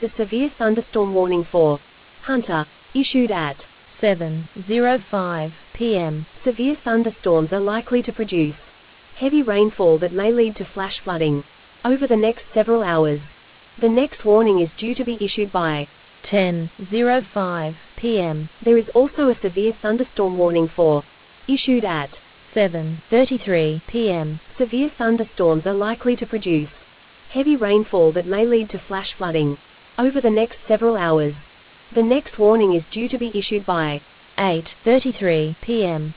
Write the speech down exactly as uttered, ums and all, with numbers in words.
a severe thunderstorm warning for Hunter, issued at seven oh five p m Severe thunderstorms are likely to produce heavy rainfall that may lead to flash flooding over the next several hours. The next warning is due to be issued by ten oh five p m There is also a severe thunderstorm warning for issued at seven thirty-three p m Severe thunderstorms are likely to produce heavy rainfall that may lead to flash flooding over the next several hours. The next warning is due to be issued by eight thirty-three p m